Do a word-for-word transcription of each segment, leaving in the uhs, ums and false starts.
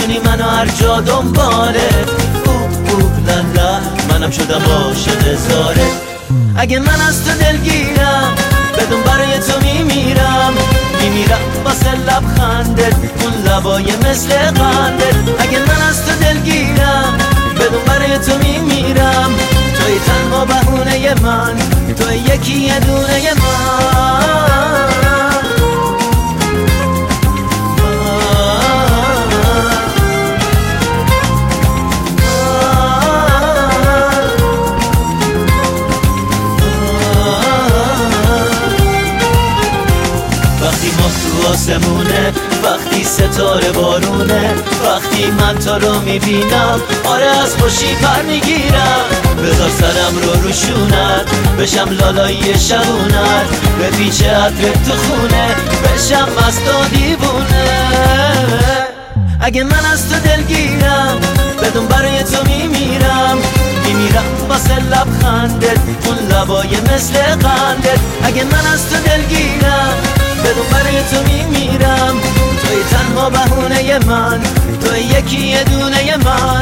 میکشونی منو هر جا دنبالت. او او لالا منم شدم عاشق زاره. اگه من از تو دلگیرم بدون برای تو میمیرم، میمیرم واسه لبخندت، اون لبای مثل قندت. اگه من از تو دلگیرم بدون برای تو میمیرم، توی تنها بهونه من، توی یکی یه دونه من. وقتی ما تو آسمونه، وقتی ستاره بارونه، وقتی من تو رو میبینم آره از خوشی پر میگیرم. بذار سرم رو روشونت، بشم لالایی شبونت، به پیچ عطرت تو خونه، بشم مست و دیوونه. اگه من از تو دلگیرم بدون برای تو میمیرم، میمیرم واسه لبخندت، اون لبای مثل قندت. اگه من از تو دلگیرم بدون برای تو میمیرم، توی تنها بهونه من، توی یکی یه دونه من.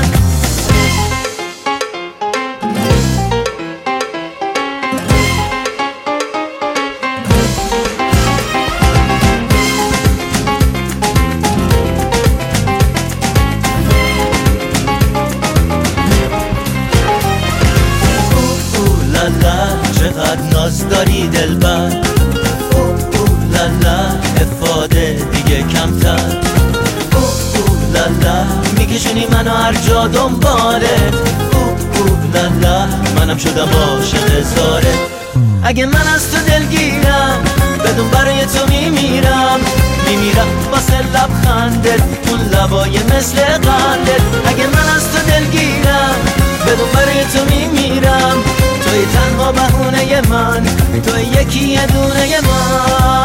چقدر ناز داری دلبر، او او لالا افاده دیگه کمتر. او او لالا میکشونی منو هر جا دنبالت. او او لالا منم شدم عاشق زاره. اگه من از تو دلگیرم بدون برای تو میمیرم، میمیرم واسه لبخندت، اون لبای مثل قندت. اگه من از تو دلگیرم بدون برای تو میمیرم، توی تنها بهونه من، توی یکی یه دونه من.